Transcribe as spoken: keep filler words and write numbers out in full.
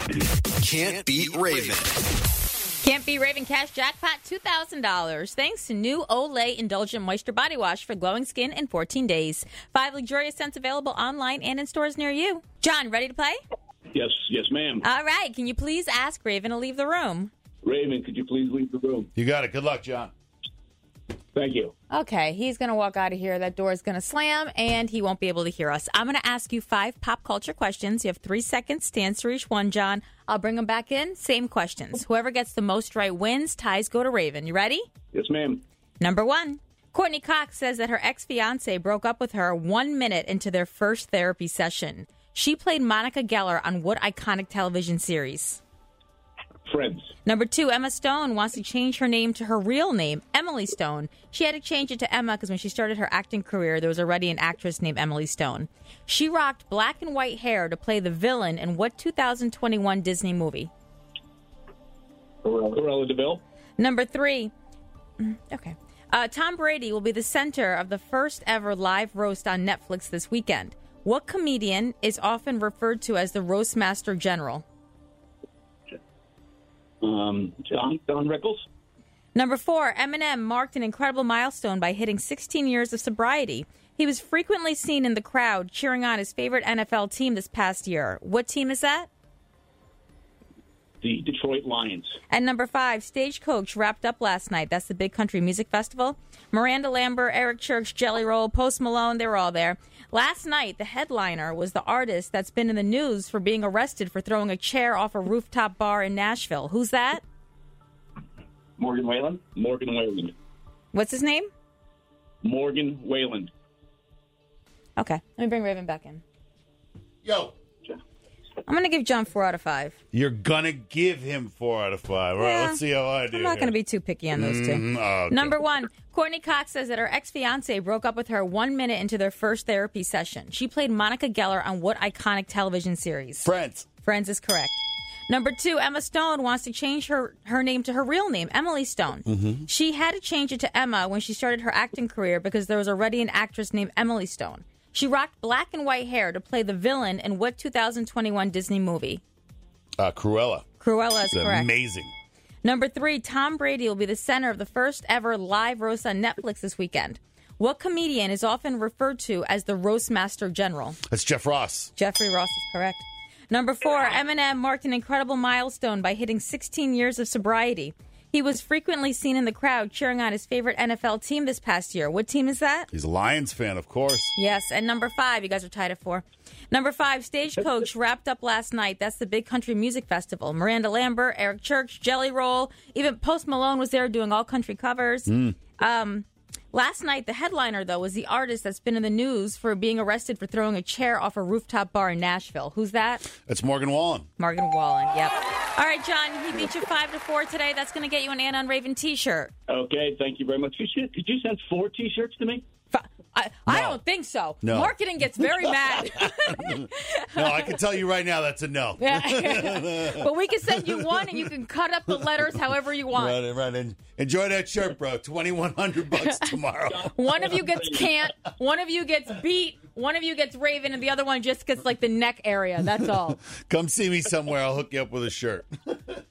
Can't beat Raven. Can't Beat Raven Cash Jackpot two thousand dollars. Thanks to new Olay Indulgent Moisture Body Wash for glowing skin in fourteen days. Five luxurious scents available online and in stores near you. John, ready to play? Yes, yes, ma'am. All right. Can you please ask Raven to leave the room? Raven, could you please leave the room? You got it. Good luck, John. Thank you. Okay, he's going to walk out of here. That door is going to slam, and he won't be able to hear us. I'm going to ask you five pop culture questions. You have three seconds to answer each one, John. I'll bring them back in. Same questions. Whoever gets the most right wins. Ties go to Raven. You ready? Yes, ma'am. Number one. Courtney Cox says that her ex-fiancé broke up with her one minute into their first therapy session. She played Monica Geller on what iconic television series? Friends. Number two, Emma Stone wants to change her name to her real name, Emily Stone. She had to change it to Emma because when she started her acting career, there was already an actress named Emily Stone. She rocked black and white hair to play the villain in what two thousand twenty-one Disney movie? Cruella de Vil. Number three, okay. Uh, Tom Brady will be the center of the first ever live roast on Netflix this weekend. What comedian is often referred to as the roast master general? Um, John, Don Rickles. Number four, Eminem marked an incredible milestone by hitting sixteen years of sobriety. He was frequently seen in the crowd cheering on his favorite N F L team this past year. What team is that? The Detroit Lions. And number five, Stagecoach wrapped up last night. That's the big country music festival. Miranda Lambert, Eric Church, Jelly Roll, Post Malone, they were all there. Last night, the headliner was the artist that's been in the news for being arrested for throwing a chair off a rooftop bar in Nashville. Who's that? Morgan Wayland. Morgan Wayland. What's his name? Morgan Wayland. Okay, let me bring Raven back in. Yo. I'm going to give John four out of five. You're going to give him four out of five. All right, Yeah. let's see how I do. I'm not going to be too picky on those two. Mm, okay. Number one, Courtney Cox says that her ex-fiancé broke up with her one minute into their first therapy session. She played Monica Geller on what iconic television series? Friends. Friends is correct. Number two, Emma Stone wants to change her, her name to her real name, Emily Stone. Mm-hmm. She had to change it to Emma when she started her acting career because there was already an actress named Emily Stone. She rocked black and white hair to play the villain in what two thousand twenty-one Disney movie? Uh, Cruella. Cruella is It's correct. amazing. Number three, Tom Brady will be the center of the first ever live roast on Netflix this weekend. What comedian is often referred to as the roast master general? That's Jeff Ross. Jeffrey Ross is correct. Number four, Eminem marked an incredible milestone by hitting sixteen years of sobriety. He was frequently seen in the crowd cheering on his favorite N F L team this past year. What team is that? He's a Lions fan, of course. Yes, and number five, you guys are tied at four. Number five, Stagecoach wrapped up last night. That's the big country music festival. Miranda Lambert, Eric Church, Jelly Roll, even Post Malone was there doing all country covers. Mm. Um, last night, the headliner, though, was the artist that's been in the news for being arrested for throwing a chair off a rooftop bar in Nashville. Who's that? It's Morgan Wallen. Morgan Wallen, yep. All right, John, he beat you five to four today. That's going to get you an Anna and Raven T-shirt. Okay, thank you very much. Could you, could you send four T-shirts to me? I, I No. don't think so. No. Marketing gets very mad. No, I can tell you right now that's a no. But we can send you one, and you can cut up the letters however you want. Right, right. And enjoy that shirt, bro. twenty-one hundred bucks tomorrow. One of you gets can't, one of you gets beat, one of you gets Raven, and the other one just gets like the neck area. That's all. Come see me somewhere. I'll hook you up with a shirt.